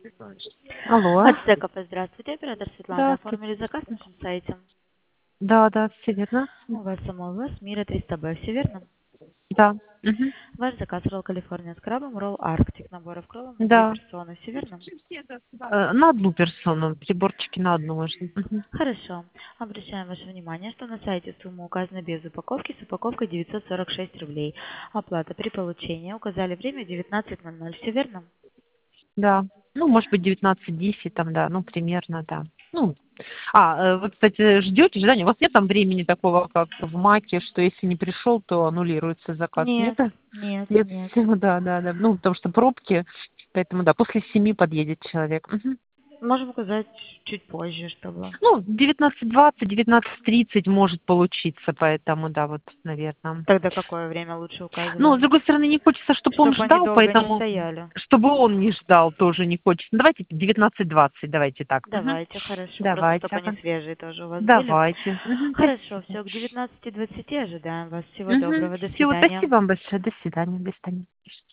Алло. От Стекопа, здравствуйте, оператор Светлана. Здравствуйте. Оформили заказ на нашем сайте. Да, да, все верно. У вас самого с Мира 300Б, все верно? Да. Мгм. Ваш заказ ролл Калифорния с крабом, ролл Арктик, наборов крабов на 2 Да. персоны, все верно? На одну персону. Приборчики на одну можно. Мгм. Хорошо. Обращаем ваше внимание, что на сайте сумма указана без упаковки с упаковкой 946 рублей. Оплата при получении. Указали время 19:00, все верно? Да. Ну, может быть, 19:10 там, да. Ну, примерно, да. Ну, вы, кстати, ждете ожидания? У вас нет там времени такого, как в Маке, что если не пришел, то аннулируется заказ? Нет? Нет, нет, Нет, нет. всё, да, да, да. Ну, потому что пробки, поэтому, да, после 7 подъедет человек. Мгм. Можем указать чуть позже, чтобы... Ну, 19:20, 19:30 может получиться, поэтому, да, вот, наверное. Тогда какое время лучше Но, с указываем? другой стороны, не хочется, чтобы он Чтобы они ждал, долго не поэтому стояли. чтобы он не ждал, тоже не хочется. Ну, давайте 19:20, давайте так. Мгм. Давайте, хорошо. Просто Давайте, чтобы они ага. свежие тоже у вас были. Давайте. Мгм. Хорошо, Спасибо. все, к 19:20 ожидаем вас. Всего Мгм. доброго, до Всё, свидания. спасибо вам большое. До свидания. До свидания.